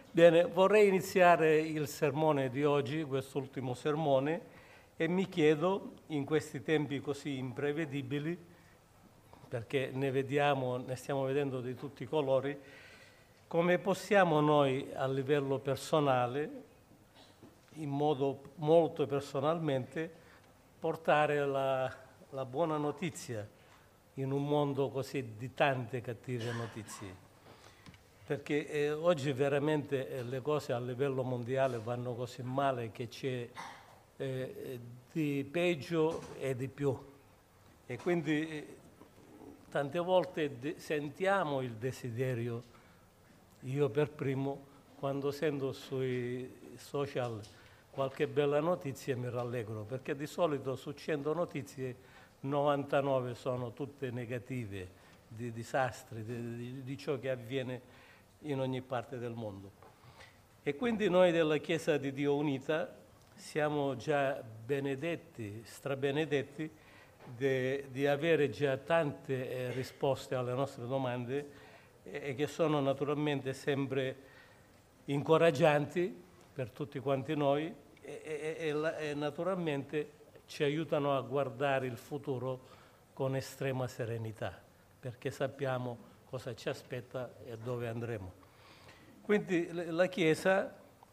Bene, vorrei iniziare il sermone di oggi, quest'ultimo sermone, e mi chiedo, in questi tempi così imprevedibili, perché ne stiamo vedendo di tutti i colori, come possiamo noi a livello personale, in modo molto personalmente, portare la buona notizia in un mondo così di tante cattive notizie. Perché oggi veramente le cose a livello mondiale vanno così male che c'è di peggio e di più. E quindi tante volte sentiamo il desiderio, io per primo, quando sento sui social qualche bella notizia mi rallegro, perché di solito su 100 notizie 99 sono tutte negative, di disastri, di ciò che avviene in ogni parte del mondo. E quindi noi della Chiesa di Dio Unita siamo già benedetti, strabenedetti, di avere già tante risposte alle nostre domande e che sono naturalmente sempre incoraggianti per tutti quanti noi e naturalmente ci aiutano a guardare il futuro con estrema serenità, perché sappiamo cosa ci aspetta e dove andremo. Quindi la Chiesa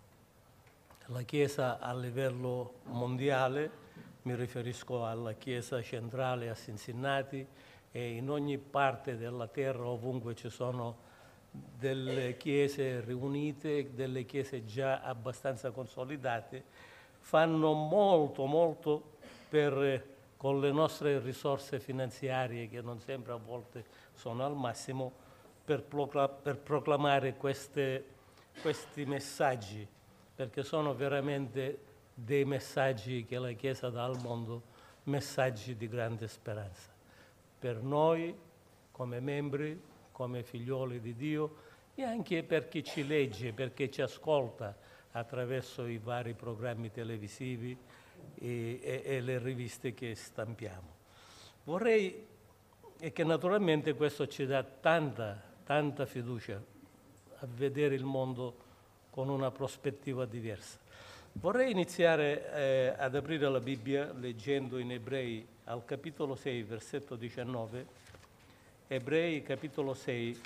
a livello mondiale, mi riferisco alla Chiesa centrale a Cincinnati e in ogni parte della terra, ovunque ci sono delle chiese riunite, delle chiese già abbastanza consolidate, fanno molto con le nostre risorse finanziarie, che non sempre a volte sono al massimo, per proclamare questi messaggi, perché sono veramente dei messaggi che la Chiesa dà al mondo, messaggi di grande speranza. Per noi, come membri, come figlioli di Dio, e anche per chi ci legge, per chi ci ascolta attraverso i vari programmi televisivi e le riviste che stampiamo. Vorrei che naturalmente questo ci dà tanta fiducia a vedere il mondo con una prospettiva diversa. Vorrei iniziare ad aprire la Bibbia leggendo in Ebrei al capitolo 6, versetto 19, Ebrei capitolo 6,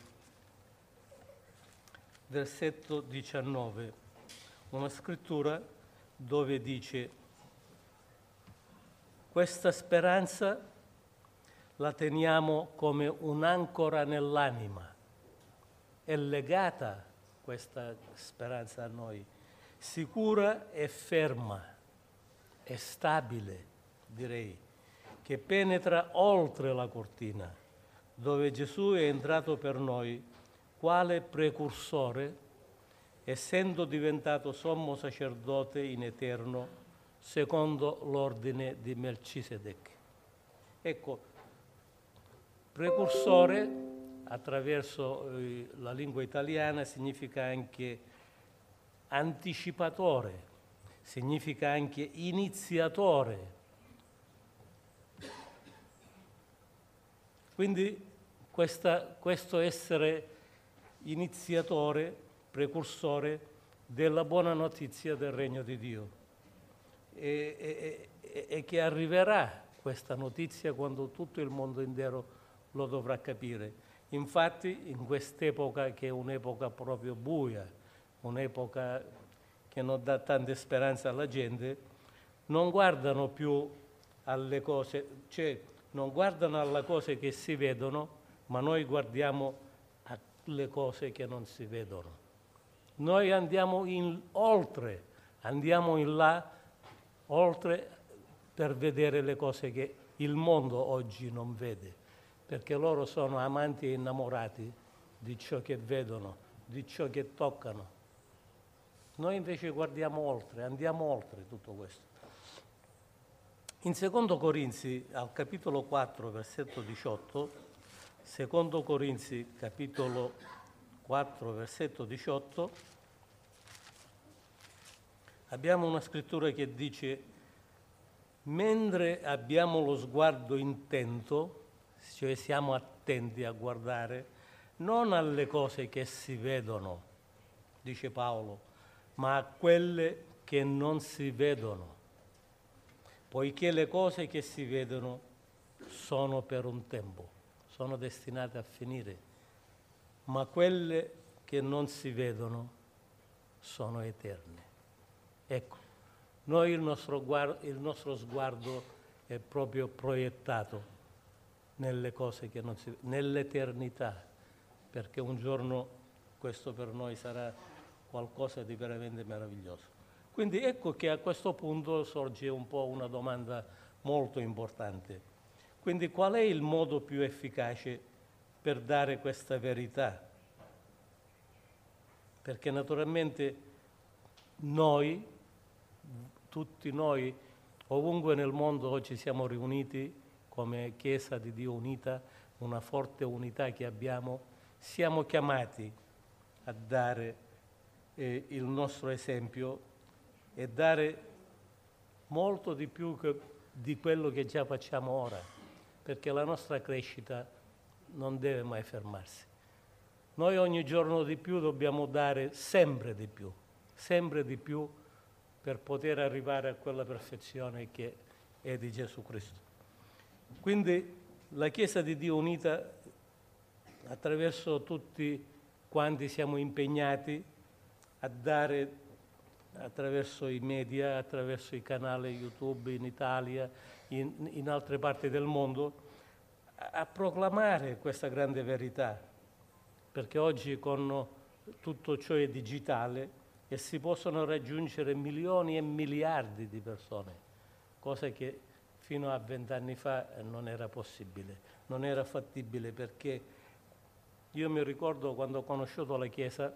versetto 19, una scrittura dove dice: questa speranza la teniamo come un'ancora nell'anima. È legata questa speranza a noi, sicura e ferma, e stabile, direi, che penetra oltre la cortina, dove Gesù è entrato per noi quale precursore, essendo diventato sommo sacerdote in eterno, secondo l'ordine di Melchisedec. Ecco, precursore, attraverso la lingua italiana, significa anche anticipatore, significa anche iniziatore. Quindi questo essere iniziatore, precursore della buona notizia del Regno di Dio e che arriverà questa notizia quando tutto il mondo intero lo dovrà capire. Infatti in quest'epoca, che è un'epoca proprio buia, un'epoca che non dà tante speranze alla gente, non guardano più alle cose, cioè non guardano alle cose che si vedono, ma noi guardiamo alle cose che non si vedono. Noi andiamo oltre, andiamo in là, oltre, per vedere le cose che il mondo oggi non vede, perché loro sono amanti e innamorati di ciò che vedono, di ciò che toccano. Noi invece guardiamo oltre, andiamo oltre tutto questo. In 2 Corinzi, al capitolo 4, versetto 18, 2 Corinzi, capitolo 4, versetto 18, abbiamo una scrittura che dice: mentre abbiamo lo sguardo intento, cioè siamo attenti a guardare, non alle cose che si vedono, dice Paolo, ma a quelle che non si vedono, poiché le cose che si vedono sono per un tempo, sono destinate a finire, ma quelle che non si vedono sono eterne. Ecco, noi il nostro sguardo è proprio proiettato nelle cose che non si vedono, nell'eternità, perché un giorno questo per noi sarà qualcosa di veramente meraviglioso. Quindi ecco che a questo punto sorge un po' una domanda molto importante. Quindi qual è il modo più efficace per dare questa verità? Perché naturalmente noi, tutti noi, ovunque nel mondo oggi siamo riuniti come Chiesa di Dio unita, una forte unità che abbiamo, siamo chiamati a dare il nostro esempio e dare molto di più di quello che già facciamo ora, perché la nostra crescita non deve mai fermarsi. Noi ogni giorno di più dobbiamo dare sempre di più per poter arrivare a quella perfezione che è di Gesù Cristo. Quindi la Chiesa di Dio unita, attraverso tutti quanti siamo impegnati a dare, attraverso i media, attraverso i canali YouTube in Italia, in altre parti del mondo, a proclamare questa grande verità, perché oggi con tutto ciò è digitale e si possono raggiungere milioni e miliardi di persone, cosa che fino a 20 anni fa non era possibile, non era fattibile, perché io mi ricordo quando ho conosciuto la Chiesa,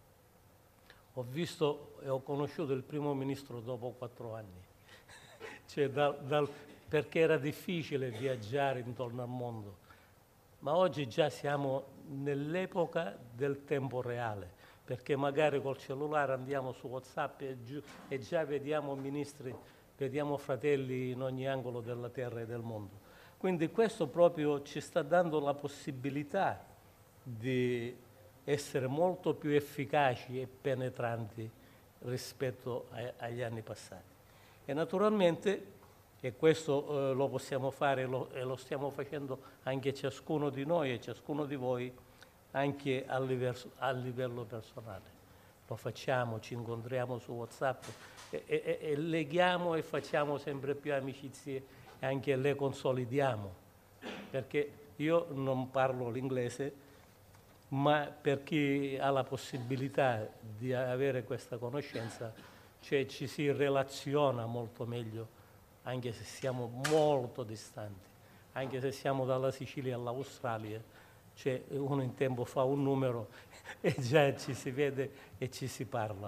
ho visto e ho conosciuto il primo ministro dopo 4 anni, cioè perché era difficile viaggiare intorno al mondo. Ma oggi già siamo nell'epoca del tempo reale, perché magari col cellulare andiamo su WhatsApp e già vediamo ministri, vediamo fratelli in ogni angolo della terra e del mondo. Quindi questo proprio ci sta dando la possibilità di essere molto più efficaci e penetranti rispetto agli anni passati. E naturalmente, e questo lo possiamo fare e lo stiamo facendo anche ciascuno di noi e ciascuno di voi, anche a livello personale. Lo facciamo, ci incontriamo su WhatsApp e leghiamo e facciamo sempre più amicizie e anche le consolidiamo, perché io non parlo l'inglese, ma per chi ha la possibilità di avere questa conoscenza, cioè ci si relaziona molto meglio, anche se siamo molto distanti, anche se siamo dalla Sicilia all'Australia, cioè uno in tempo fa un numero e già ci si vede e ci si parla.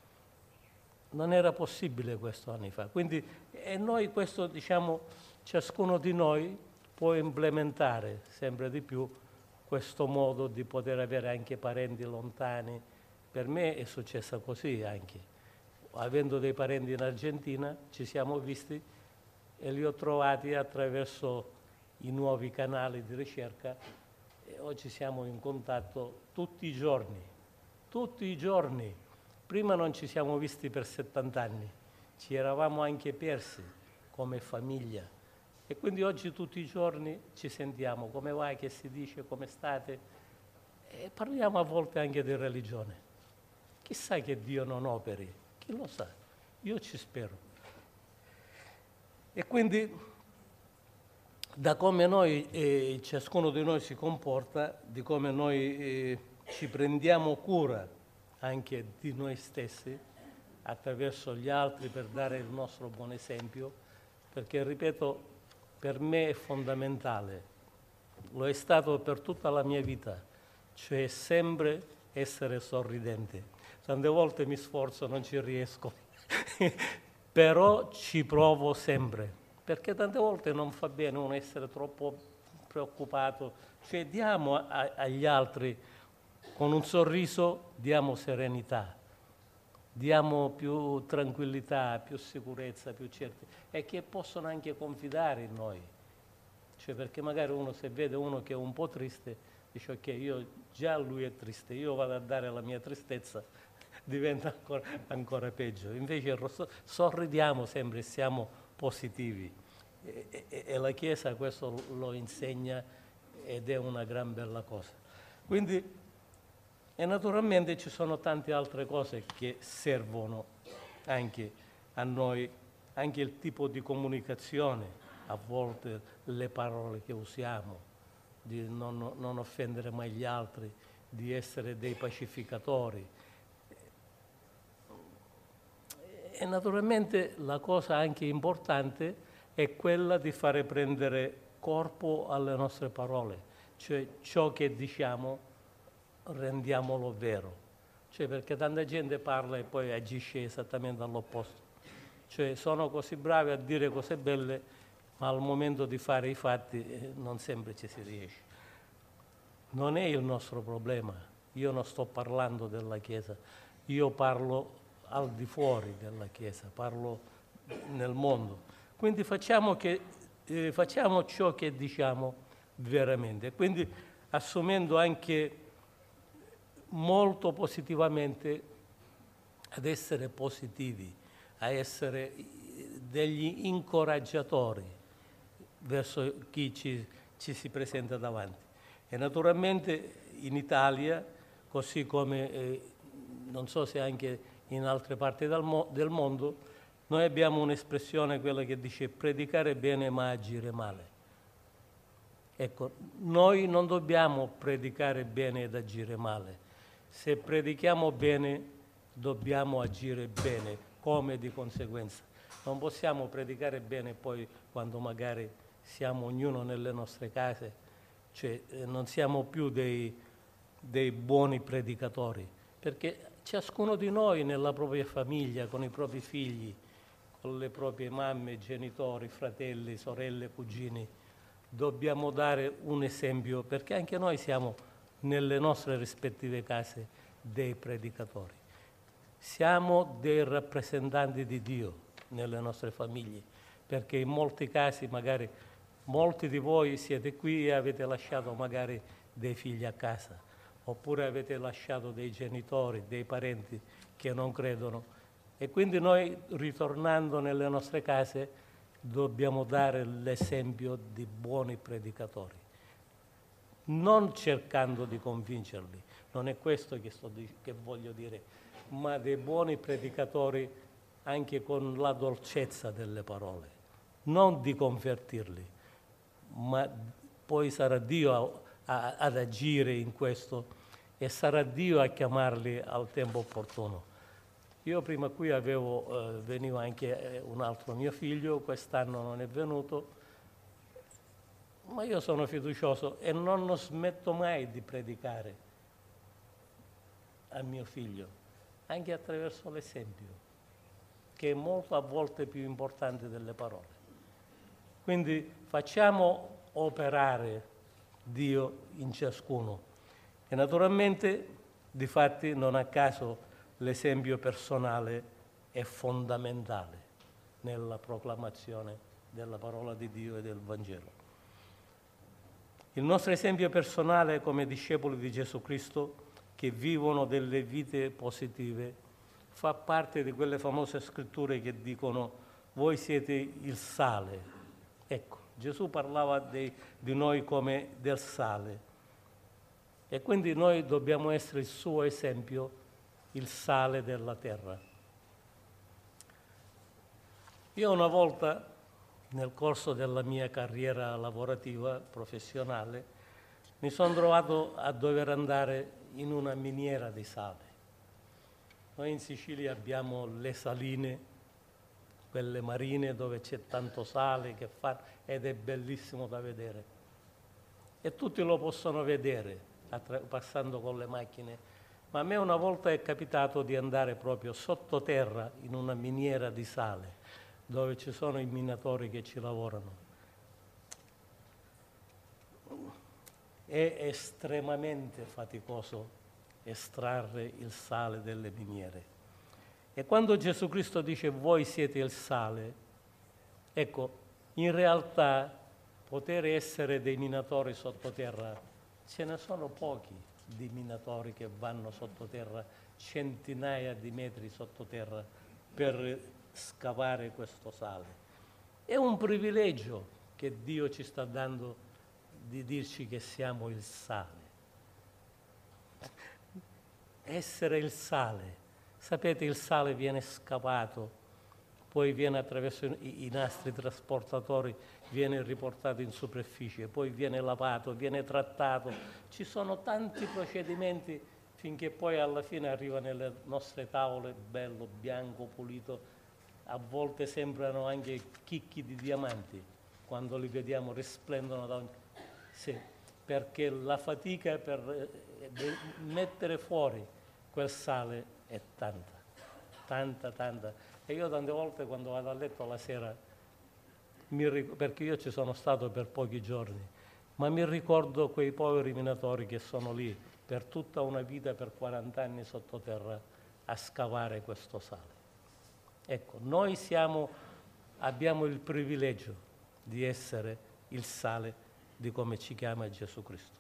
Non era possibile questo anni fa, quindi e noi questo, diciamo, ciascuno di noi può implementare sempre di più questo modo di poter avere anche parenti lontani. Per me è successa così anche. Avendo dei parenti in Argentina, ci siamo visti e li ho trovati attraverso i nuovi canali di ricerca e oggi siamo in contatto tutti i giorni, tutti i giorni. Prima non ci siamo visti per 70 anni, ci eravamo anche persi come famiglia. E quindi oggi tutti i giorni ci sentiamo, come va, che si dice, come state? E parliamo a volte anche di religione. Chissà che Dio non operi, chi lo sa, io ci spero. E quindi da come noi, ciascuno di noi si comporta, di come noi ci prendiamo cura anche di noi stessi, attraverso gli altri per dare il nostro buon esempio, perché, ripeto, per me è fondamentale, lo è stato per tutta la mia vita, cioè sempre essere sorridente. Tante volte mi sforzo, non ci riesco, però ci provo sempre, perché tante volte non fa bene uno essere troppo preoccupato, cioè diamo agli altri con un sorriso, diamo serenità, diamo più tranquillità, più sicurezza, più certezza e che possono anche confidare in noi. Cioè, perché magari uno, se vede uno che è un po' triste, dice ok, io già lui è triste, io vado a dare la mia tristezza diventa ancora peggio. Invece sorridiamo sempre e siamo positivi. E la Chiesa questo lo insegna ed è una gran bella cosa. Quindi, e naturalmente ci sono tante altre cose che servono anche a noi, anche il tipo di comunicazione, a volte le parole che usiamo, di non offendere mai gli altri, di essere dei pacificatori. E naturalmente la cosa anche importante è quella di fare prendere corpo alle nostre parole, cioè ciò che diciamo rendiamolo vero, cioè perché tanta gente parla e poi agisce esattamente all'opposto, cioè sono così bravi a dire cose belle, ma al momento di fare i fatti non sempre ci si riesce. Non è il nostro problema, io non sto parlando della Chiesa, io parlo al di fuori della Chiesa, parlo nel mondo. Quindi facciamo ciò che diciamo veramente, quindi assumendo anche molto positivamente ad essere positivi, a essere degli incoraggiatori verso chi ci si presenta davanti. E naturalmente in Italia, così come non so se anche in altre parti del mondo, noi abbiamo un'espressione, quella che dice predicare bene ma agire male. Ecco, noi non dobbiamo predicare bene ed agire male. Se predichiamo bene, dobbiamo agire bene, come di conseguenza. Non possiamo predicare bene poi quando magari siamo ognuno nelle nostre case, cioè non siamo più dei buoni predicatori, perché ciascuno di noi nella propria famiglia, con i propri figli, con le proprie mamme, genitori, fratelli, sorelle, cugini, dobbiamo dare un esempio, perché anche noi siamo nelle nostre rispettive case dei predicatori. Siamo dei rappresentanti di Dio nelle nostre famiglie, perché in molti casi magari molti di voi siete qui e avete lasciato magari dei figli a casa, oppure avete lasciato dei genitori, dei parenti che non credono. E quindi noi, ritornando nelle nostre case, dobbiamo dare l'esempio di buoni predicatori, non cercando di convincerli, non è questo che voglio dire, ma dei buoni predicatori anche con la dolcezza delle parole, non di convertirli, ma poi sarà Dio ad agire in questo e sarà Dio a chiamarli al tempo opportuno. Io prima qui veniva anche un altro mio figlio, quest'anno non è venuto, ma io sono fiducioso e non smetto mai di predicare a mio figlio, anche attraverso l'esempio, che è molto a volte più importante delle parole. Quindi facciamo operare Dio in ciascuno e naturalmente, difatti, non a caso l'esempio personale è fondamentale nella proclamazione della parola di Dio e del Vangelo. Il nostro esempio personale come discepoli di Gesù Cristo che vivono delle vite positive fa parte di quelle famose scritture che dicono voi siete il sale. Ecco, Gesù parlava di noi come del sale e quindi noi dobbiamo essere il suo esempio, il sale della terra. Io una volta, nel corso della mia carriera lavorativa, professionale, mi sono trovato a dover andare in una miniera di sale. Noi in Sicilia abbiamo le saline, quelle marine dove c'è tanto sale ed è bellissimo da vedere. E tutti lo possono vedere passando con le macchine. Ma a me una volta è capitato di andare proprio sottoterra in una miniera di sale, dove ci sono i minatori che ci lavorano. È estremamente faticoso estrarre il sale delle miniere. E quando Gesù Cristo dice voi siete il sale, ecco, in realtà poter essere dei minatori sottoterra, ce ne sono pochi di minatori che vanno sottoterra centinaia di metri sottoterra per scavare questo sale. È un privilegio che Dio ci sta dando di dirci che siamo il sale. Essere il sale. Sapete, il sale viene scavato, poi viene attraverso i nastri trasportatori, viene riportato in superficie, poi viene lavato, viene trattato. Ci sono tanti procedimenti finché poi alla fine arriva nelle nostre tavole bello, bianco, pulito. A volte sembrano anche chicchi di diamanti, quando li vediamo risplendono da ogni... Sì, perché la fatica per mettere fuori quel sale è tanta, tanta, tanta. E io tante volte quando vado a letto la sera, perché io ci sono stato per pochi giorni, ma mi ricordo quei poveri minatori che sono lì per tutta una vita, per 40 anni sottoterra, a scavare questo sale. Ecco, noi abbiamo il privilegio di essere il sale di come ci chiama Gesù Cristo.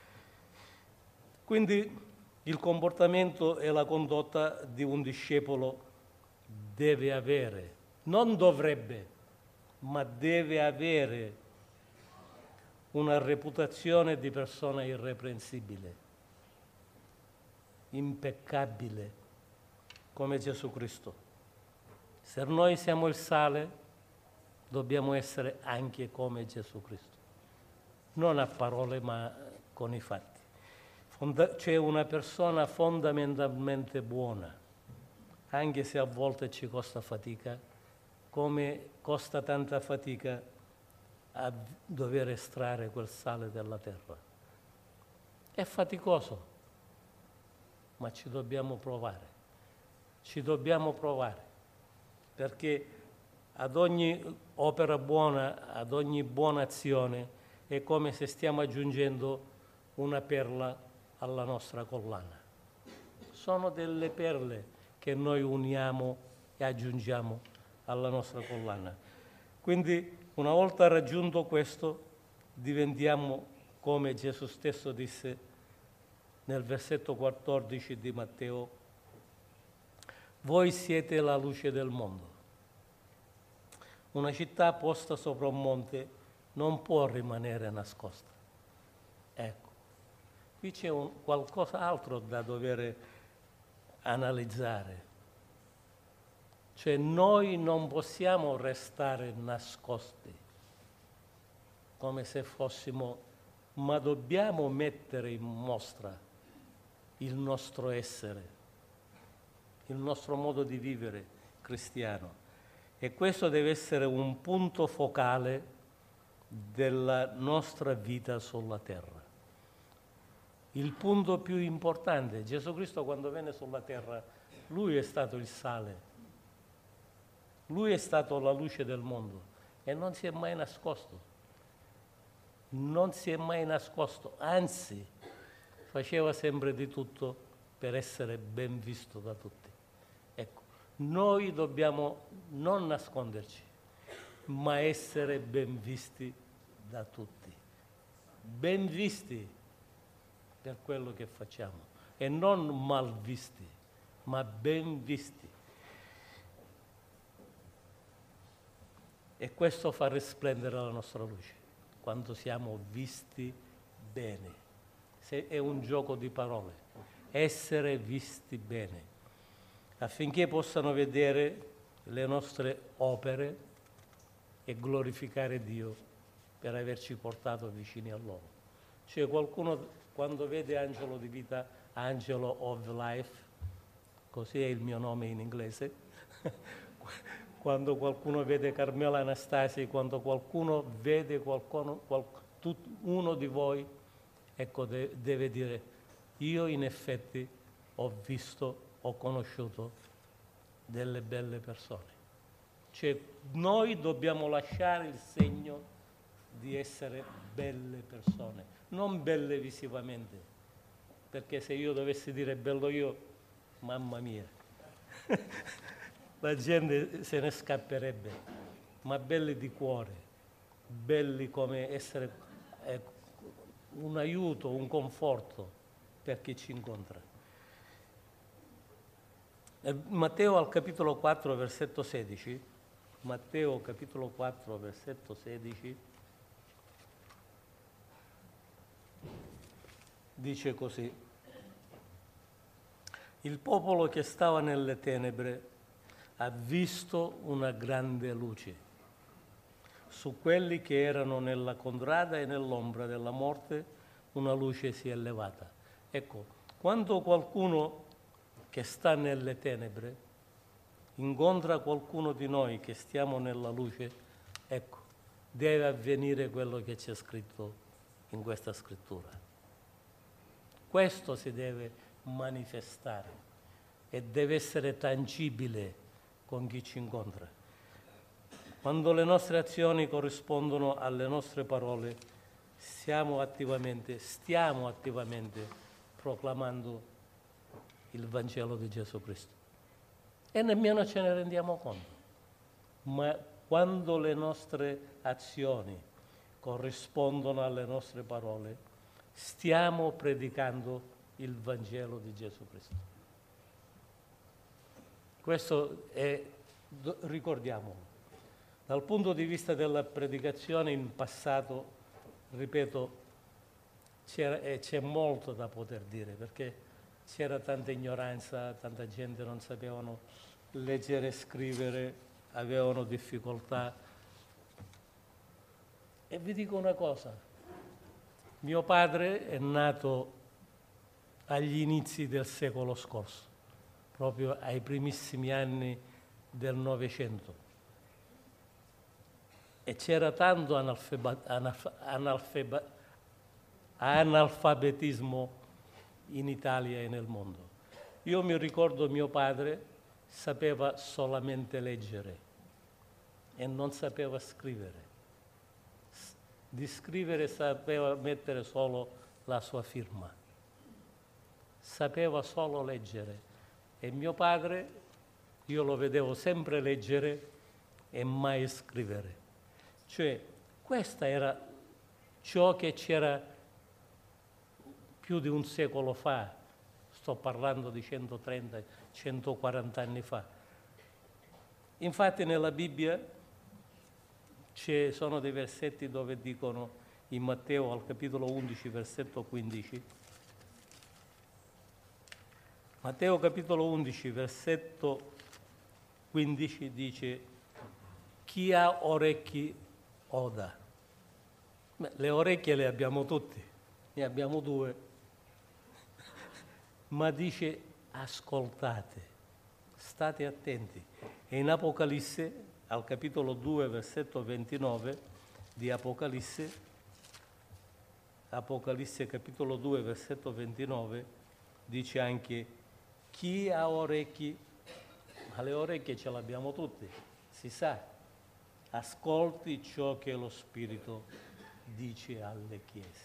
Quindi il comportamento e la condotta di un discepolo deve avere, non dovrebbe, ma deve avere una reputazione di persona irreprensibile, impeccabile, come Gesù Cristo. Se noi siamo il sale, dobbiamo essere anche come Gesù Cristo, non a parole ma con i fatti. C'è una persona fondamentalmente buona, anche se a volte ci costa fatica, come costa tanta fatica a dover estrarre quel sale dalla terra. È faticoso, ma ci dobbiamo provare, perché ad ogni opera buona, ad ogni buona azione, è come se stiamo aggiungendo una perla alla nostra collana. Sono delle perle che noi uniamo e aggiungiamo alla nostra collana. Quindi, una volta raggiunto questo, diventiamo, come Gesù stesso disse nel versetto 14 di Matteo, voi siete la luce del mondo. Una città posta sopra un monte non può rimanere nascosta. Ecco, qui c'è qualcos'altro da dover analizzare. Cioè noi non possiamo restare nascosti come se fossimo, ma dobbiamo mettere in mostra il nostro essere, il nostro modo di vivere cristiano. E questo deve essere un punto focale della nostra vita sulla terra. Il punto più importante, Gesù Cristo quando venne sulla terra, Lui è stato il sale, Lui è stato la luce del mondo e non si è mai nascosto. Non si è mai nascosto, anzi, faceva sempre di tutto per essere ben visto da tutti. Ecco, noi dobbiamo non nasconderci, ma essere ben visti da tutti. Ben visti per quello che facciamo e non mal visti, ma ben visti. E questo fa risplendere la nostra luce, quando siamo visti bene. È un gioco di parole, essere visti bene, affinché possano vedere le nostre opere e glorificare Dio per averci portato vicini a loro. Cioè qualcuno quando vede Angelo di Vita, Angelo of Life, così è il mio nome in inglese, quando qualcuno vede Carmela Anastasi, quando qualcuno vede uno di voi, ecco, deve dire, io in effetti ho conosciuto delle belle persone. Cioè noi dobbiamo lasciare il segno di essere belle persone, non belle visivamente, perché se io dovessi dire bello io, mamma mia, la gente se ne scapperebbe, ma belli di cuore, belli come essere un aiuto, un conforto per chi ci incontra. Matteo al capitolo 4, versetto 16. Matteo capitolo 4, versetto 16. Dice così: il popolo che stava nelle tenebre ha visto una grande luce. Su quelli che erano nella contrada e nell'ombra della morte una luce si è levata. Ecco, quando qualcuno che sta nelle tenebre incontra qualcuno di noi che stiamo nella luce, ecco, deve avvenire quello che c'è scritto in questa scrittura. Questo si deve manifestare e deve essere tangibile con chi ci incontra. Quando le nostre azioni corrispondono alle nostre parole, stiamo attivamente proclamando il Vangelo di Gesù Cristo. E nemmeno ce ne rendiamo conto. Ma quando le nostre azioni corrispondono alle nostre parole, stiamo predicando il Vangelo di Gesù Cristo. Questo è, ricordiamolo. Dal punto di vista della predicazione in passato, ripeto, c'è molto da poter dire, perché c'era tanta ignoranza, tanta gente non sapevano leggere e scrivere, avevano difficoltà. E vi dico una cosa, mio padre è nato agli inizi del secolo scorso, proprio ai primissimi anni del Novecento. E c'era tanto analfabetismo in Italia e nel mondo. Io mi ricordo mio padre sapeva solamente leggere e non sapeva scrivere. Di scrivere sapeva mettere solo la sua firma. Sapeva solo leggere. E mio padre, io lo vedevo sempre leggere e mai scrivere. Cioè, questa era ciò che c'era più di un secolo fa, sto parlando di 130, 140 anni fa. Infatti nella Bibbia ci sono dei versetti dove dicono, in Matteo al capitolo 11, versetto 15, Matteo capitolo 11, versetto 15 dice: chi ha orecchi oda. Le orecchie le abbiamo tutti, ne abbiamo due, ma dice ascoltate, state attenti. E in Apocalisse, al capitolo 2, versetto 29 di Apocalisse capitolo 2, versetto 29, dice anche chi ha orecchi, ma le orecchie ce le abbiamo tutti, si sa, ascolti ciò che lo Spirito dice alle chiese.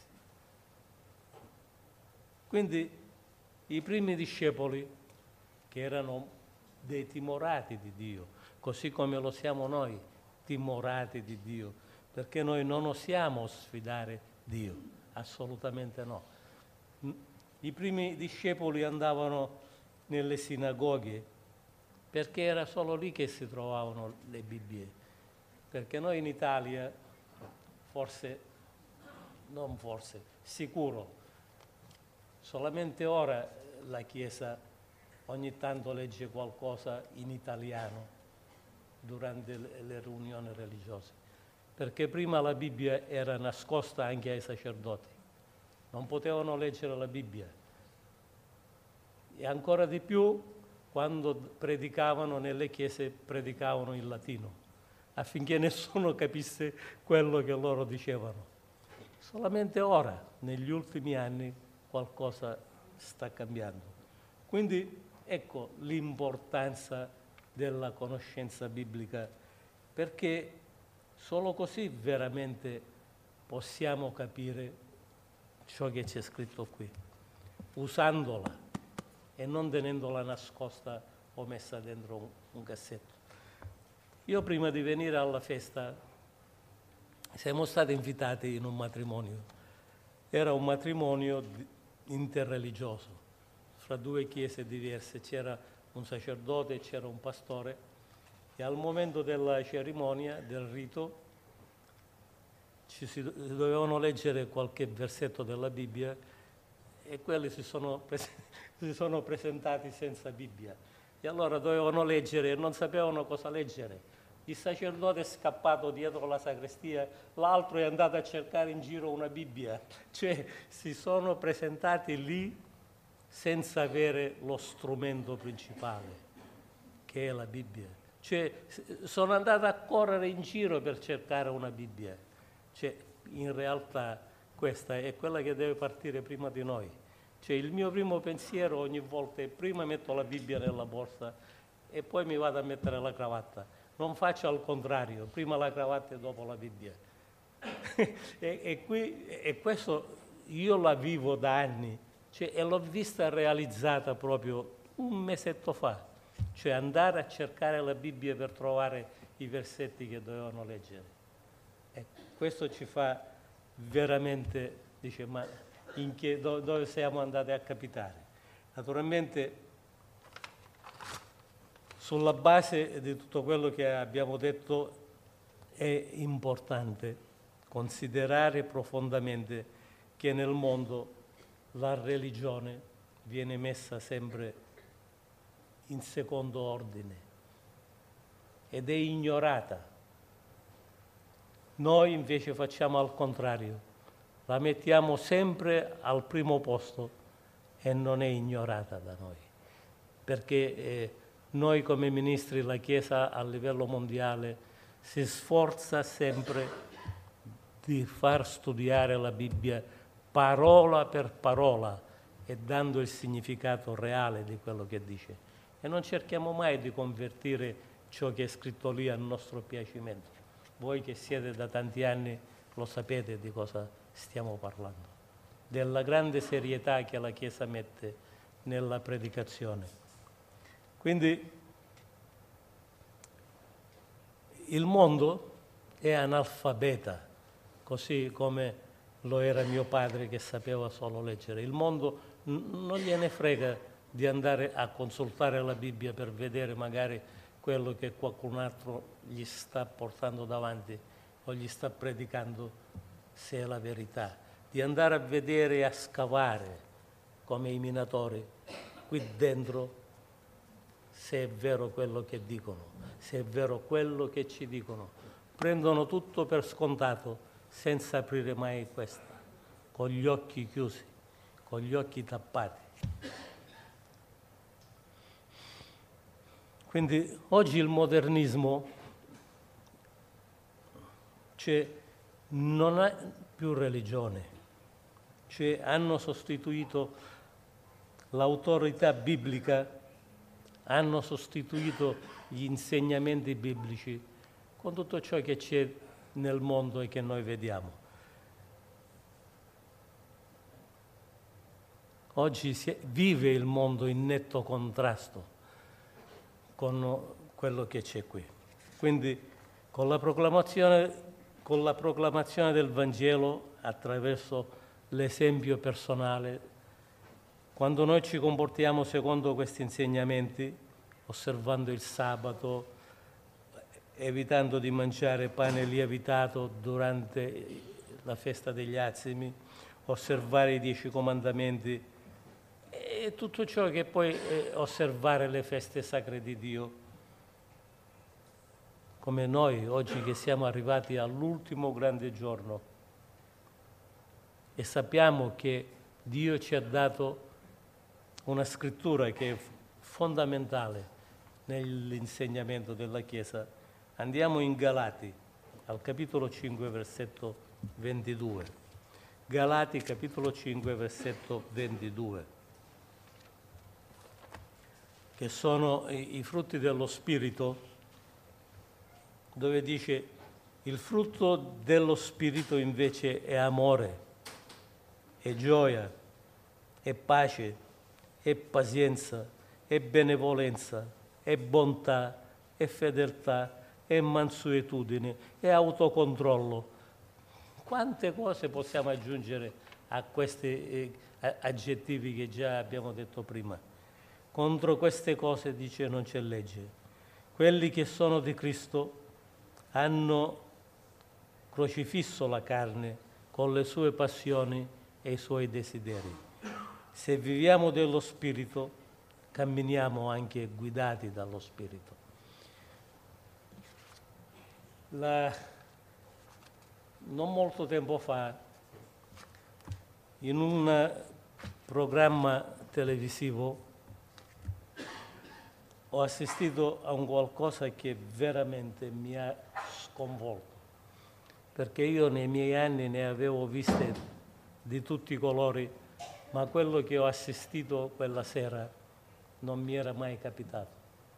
Quindi i primi discepoli, che erano dei timorati di Dio, così come lo siamo noi, timorati di Dio, perché noi non osiamo sfidare Dio, assolutamente no. I primi discepoli andavano nelle sinagoghe perché era solo lì che si trovavano le Bibbie, perché noi in Italia, sicuro, solamente ora la Chiesa ogni tanto legge qualcosa in italiano durante le riunioni religiose, perché prima la Bibbia era nascosta anche ai sacerdoti, non potevano leggere la Bibbia. E ancora di più, quando predicavano nelle chiese, predicavano in latino, affinché nessuno capisse quello che loro dicevano. Solamente ora, negli ultimi anni, qualcosa sta cambiando. Quindi ecco l'importanza della conoscenza biblica, perché solo così veramente possiamo capire ciò che c'è scritto qui, usandola e non tenendola nascosta o messa dentro un cassetto. Io prima di venire alla festa siamo stati invitati in un matrimonio. Era un matrimonio interreligioso, fra due chiese diverse. C'era un sacerdote, c'era un pastore, e al momento della cerimonia, del rito, si dovevano leggere qualche versetto della Bibbia e quelli si sono presentati senza Bibbia. E allora dovevano leggere e non sapevano cosa leggere. Il sacerdote è scappato dietro la sacrestia, l'altro è andato a cercare in giro una Bibbia. Cioè si sono presentati lì senza avere lo strumento principale, che è la Bibbia. Cioè sono andato a correre in giro per cercare una Bibbia. Cioè in realtà questa è quella che deve partire prima di noi. Cioè il mio primo pensiero ogni volta è prima metto la Bibbia nella borsa e poi mi vado a mettere la cravatta. Non faccio al contrario, prima la cravatta e dopo la Bibbia. e questo io la vivo da anni, cioè, e l'ho vista realizzata proprio un mesetto fa, cioè andare a cercare la Bibbia per trovare i versetti che dovevano leggere. E questo ci fa veramente, dice, ma dove siamo andati a capitare? Naturalmente, sulla base di tutto quello che abbiamo detto, è importante considerare profondamente che nel mondo la religione viene messa sempre in secondo ordine ed è ignorata. Noi invece facciamo al contrario, la mettiamo sempre al primo posto e non è ignorata da noi, perché noi come ministri, la Chiesa a livello mondiale si sforza sempre di far studiare la Bibbia parola per parola e dando il significato reale di quello che dice. E non cerchiamo mai di convertire ciò che è scritto lì al nostro piacimento. Voi che siete da tanti anni lo sapete di cosa stiamo parlando, della grande serietà che la Chiesa mette nella predicazione. Quindi il mondo è analfabeta, così come lo era mio padre che sapeva solo leggere. Il mondo non gliene frega di andare a consultare la Bibbia per vedere magari quello che qualcun altro gli sta portando davanti o gli sta predicando, se è la verità. Di andare a vedere e a scavare, come i minatori, qui dentro, se è vero quello che dicono, se è vero quello che ci dicono. Prendono tutto per scontato senza aprire mai questa, con gli occhi chiusi, con gli occhi tappati. Quindi oggi il modernismo non ha più religione, hanno sostituito l'autorità biblica, hanno sostituito gli insegnamenti biblici con tutto ciò che c'è nel mondo e che noi vediamo. Oggi vive il mondo in netto contrasto con quello che c'è qui. Quindi con la proclamazione del Vangelo, attraverso l'esempio personale, quando noi ci comportiamo secondo questi insegnamenti, osservando il sabato, evitando di mangiare pane lievitato durante la festa degli azimi, osservare i 10 comandamenti e tutto ciò che poi osservare le feste sacre di Dio, come noi oggi che siamo arrivati all'ultimo grande giorno e sappiamo che Dio ci ha dato una scrittura che è fondamentale nell'insegnamento della Chiesa. Andiamo in Galati, al capitolo 5, versetto 22. Galati, capitolo 5, versetto 22, che sono i frutti dello Spirito, dove dice: il frutto dello Spirito invece è amore, è gioia, è pace, è pazienza, è benevolenza, è bontà, è fedeltà, è mansuetudine, è autocontrollo. Quante cose possiamo aggiungere a questi aggettivi che già abbiamo detto prima? Contro queste cose, dice, non c'è legge. Quelli che sono di Cristo hanno crocifisso la carne con le sue passioni e i suoi desideri. Se viviamo dello Spirito, camminiamo anche guidati dallo Spirito. Non molto tempo fa, in un programma televisivo, ho assistito a un qualcosa che veramente mi ha sconvolto, perché io nei miei anni ne avevo viste di tutti i colori, ma quello che ho assistito quella sera non mi era mai capitato.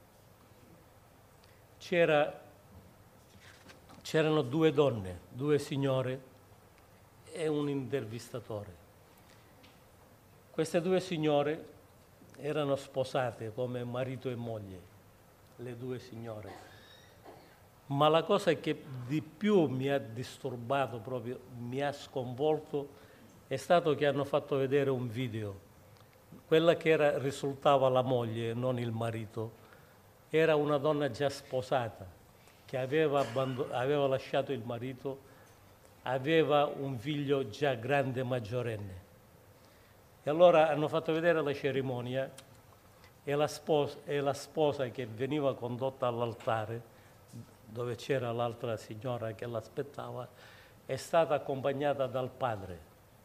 C'erano due donne, due signore e un intervistatore. Queste due signore erano sposate come marito e moglie, le due signore. Ma la cosa che di più mi ha disturbato, proprio mi ha sconvolto, è stato che hanno fatto vedere un video. Quella che risultava la moglie, non il marito, era una donna già sposata, che aveva lasciato il marito, aveva un figlio già grande, maggiorenne. E allora hanno fatto vedere la cerimonia e la sposa che veniva condotta all'altare, dove c'era l'altra signora che l'aspettava, è stata accompagnata dal padre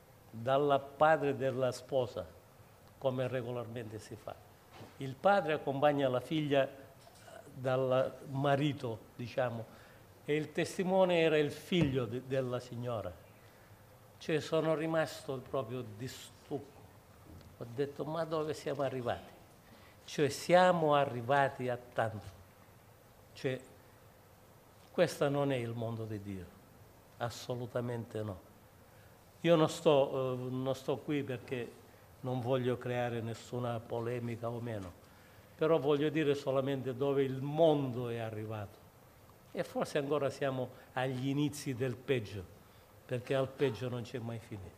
della sposa, come regolarmente si fa. Il padre accompagna la figlia dal marito, diciamo, e il testimone era il figlio della signora. Cioè sono rimasto proprio di stucco. Ho detto, ma dove siamo arrivati? Cioè siamo arrivati a tanto. Cioè, questo non è il mondo di Dio, assolutamente no. Io non sto qui perché non voglio creare nessuna polemica o meno, però voglio dire solamente dove il mondo è arrivato. E forse ancora siamo agli inizi del peggio, perché al peggio non c'è mai fine.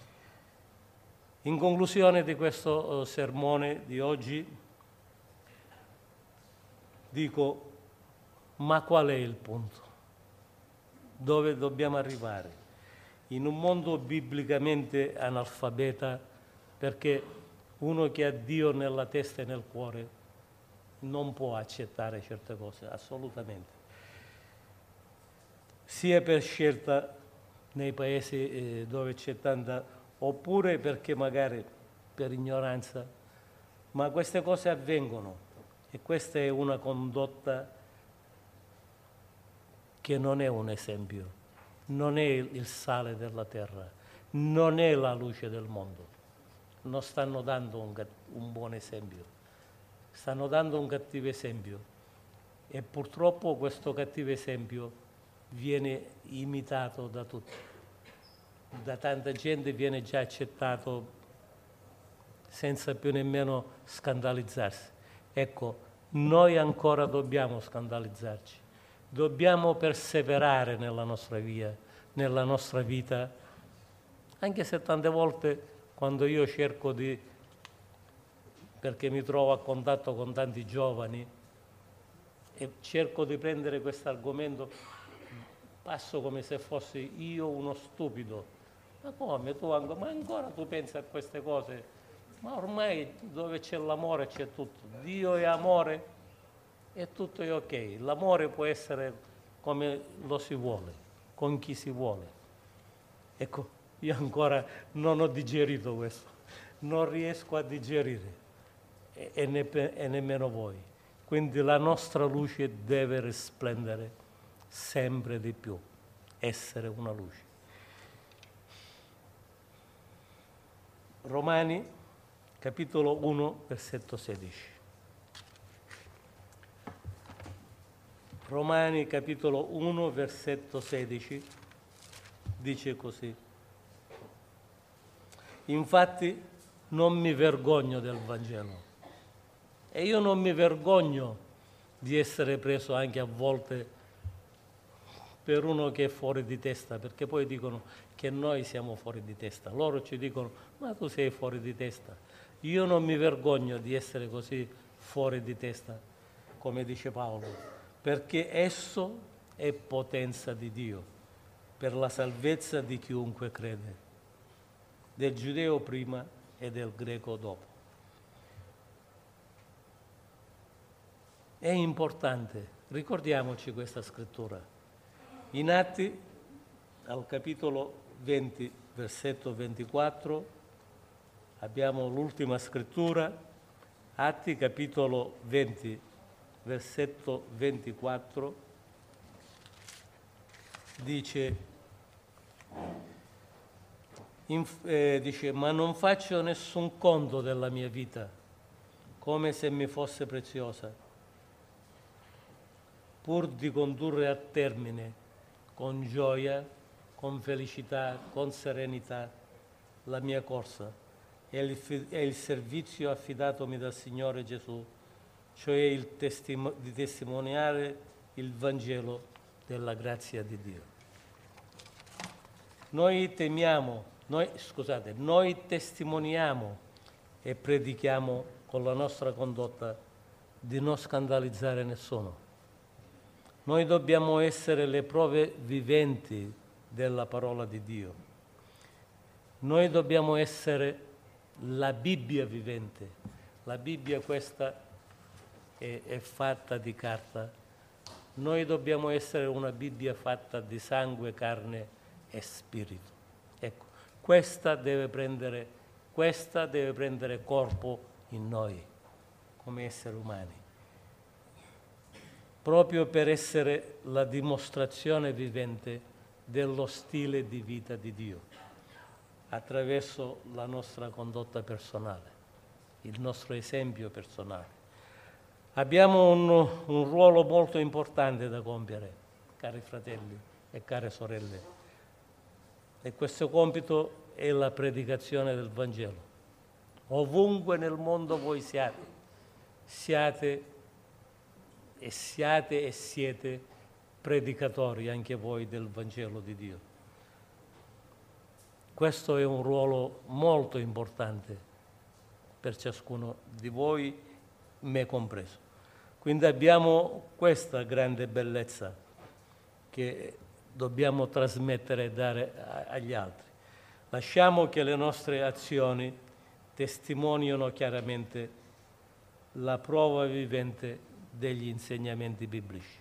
In conclusione di questo sermone di oggi, dico, ma qual è il punto? Dove dobbiamo arrivare? In un mondo biblicamente analfabeta, perché uno che ha Dio nella testa e nel cuore non può accettare certe cose, assolutamente. Sia per scelta nei paesi dove c'è tanta, oppure perché magari per ignoranza, ma queste cose avvengono e questa è una condotta che non è un esempio, non è il sale della terra, non è la luce del mondo. Non stanno dando un buon esempio, stanno dando un cattivo esempio e purtroppo questo cattivo esempio viene imitato da tutti. Da tanta gente viene già accettato senza più nemmeno scandalizzarsi. Ecco, noi ancora dobbiamo scandalizzarci, dobbiamo perseverare nella nostra via, nella nostra vita, anche se tante volte quando io cerco perché mi trovo a contatto con tanti giovani e cerco di prendere questo argomento, passo come se fossi io uno stupido. Ma come ma ancora tu pensi a queste cose? Ma ormai dove c'è l'amore c'è tutto. Dio è amore e tutto è ok. L'amore può essere come lo si vuole, con chi si vuole. Ecco, io ancora non ho digerito questo, non riesco a digerire e nemmeno voi. Quindi la nostra luce deve risplendere sempre di più, essere una luce. Romani, capitolo 1, versetto 16. Romani, capitolo 1, versetto 16, dice così. Infatti non mi vergogno del Vangelo e io non mi vergogno di essere preso anche a volte per uno che è fuori di testa, perché poi dicono che noi siamo fuori di testa. Loro ci dicono, ma tu sei fuori di testa. Io non mi vergogno di essere così fuori di testa, come dice Paolo, perché esso è potenza di Dio per la salvezza di chiunque crede, del giudeo prima e del greco dopo. È importante, ricordiamoci questa scrittura. In Atti, al capitolo 20, versetto 24, abbiamo l'ultima scrittura, Atti capitolo 20, versetto 24, dice, ma non faccio nessun conto della mia vita, come se mi fosse preziosa, pur di condurre a termine con gioia, con felicità, con serenità la mia corsa e il servizio affidatomi dal Signore Gesù, cioè di testimoniare il Vangelo della grazia di Dio. Noi testimoniamo e predichiamo con la nostra condotta di non scandalizzare nessuno. Noi dobbiamo essere le prove viventi della parola di Dio. Noi dobbiamo essere la Bibbia vivente. La Bibbia questa è fatta di carta. Noi dobbiamo essere una Bibbia fatta di sangue, carne e spirito. Ecco, questa deve prendere corpo in noi come esseri umani, proprio per essere la dimostrazione vivente dello stile di vita di Dio, attraverso la nostra condotta personale, il nostro esempio personale. Abbiamo un ruolo molto importante da compiere, cari fratelli e care sorelle, e questo compito è la predicazione del Vangelo. Ovunque nel mondo voi siate e siete predicatori anche voi del Vangelo di Dio. Questo è un ruolo molto importante per ciascuno di voi, me compreso. Quindi abbiamo questa grande bellezza che dobbiamo trasmettere e dare agli altri. Lasciamo che le nostre azioni testimoniano chiaramente la prova vivente degli insegnamenti biblici.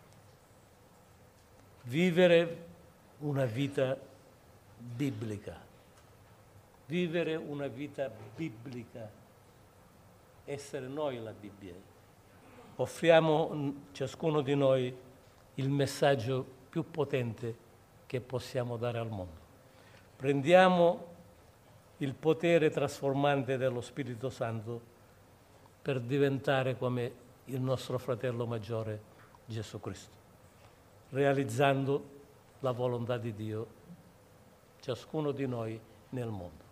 Vivere una vita biblica. Vivere una vita biblica. Essere noi la Bibbia. Offriamo ciascuno di noi il messaggio più potente che possiamo dare al mondo. Prendiamo il potere trasformante dello Spirito Santo per diventare come il nostro fratello maggiore Gesù Cristo, realizzando la volontà di Dio, ciascuno di noi nel mondo.